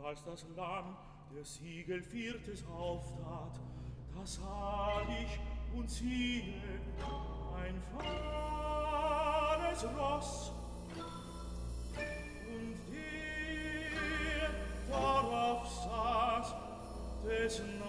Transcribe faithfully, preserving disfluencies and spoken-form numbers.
als das Lamm der Siegel viertes auftat, da sah ich und siehe ein fahles Ross, und der darauf saß, dessen